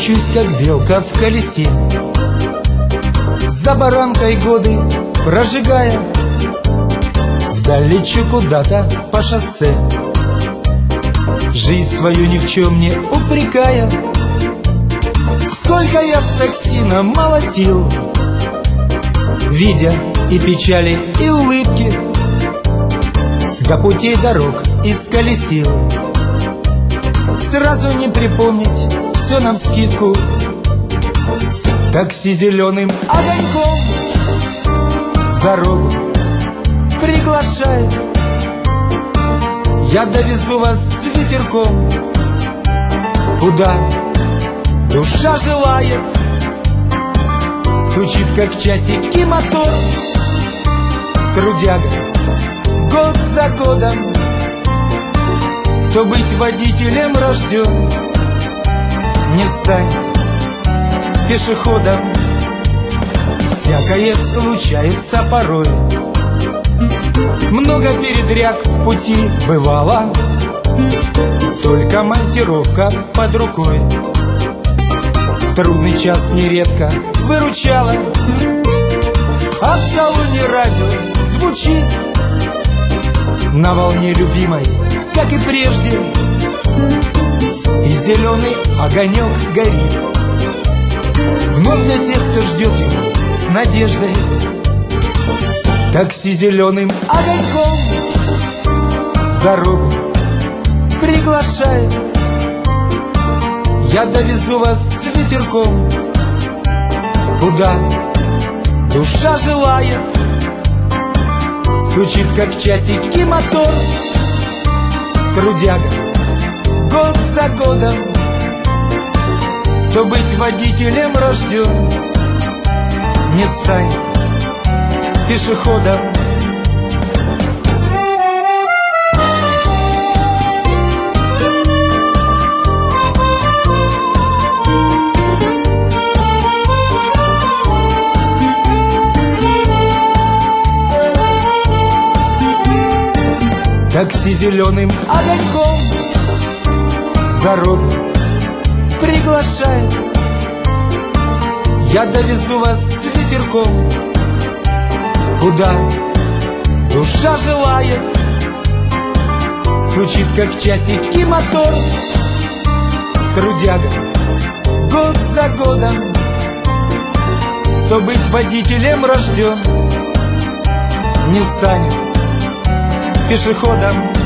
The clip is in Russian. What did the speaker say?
Кручусь, как белка в колесе, за баранкой годы прожигая, вдаль лечу куда-то по шоссе, жизнь свою ни в чем не упрекая. Сколько я в такси намолотил, видя и печали, и улыбки, до путей дорог исколесил. Сразу не припомнить все навскидку. Такси зеленым огоньком в дорогу приглашает. Я довезу вас с ветерком, куда душа желает. Стучит, как часики, мотор, трудяга год за годом. Кто быть водителем рожден, не станет пешеходом. Всякое случается порой, много передряг в пути бывало, только монтировка под рукой в трудный час нередко выручала. А в салоне радио звучит на волне любимой, как и прежде, и зеленый огонек горит вновь для тех, кто ждет его с надеждой. Такси зеленым огоньком в дорогу приглашает. Я довезу вас с ветерком, куда душа желает. Стучит, как часики, мотор, трудяга год за годом. Кто быть водителем рожден, не станет пешеходом. Такси зеленым огоньком в дорогу приглашает. Я довезу вас с ветерком, куда душа желает. Стучит, как часики, мотор, трудяга год за годом. Кто быть водителем рожден, не станет пешеходом.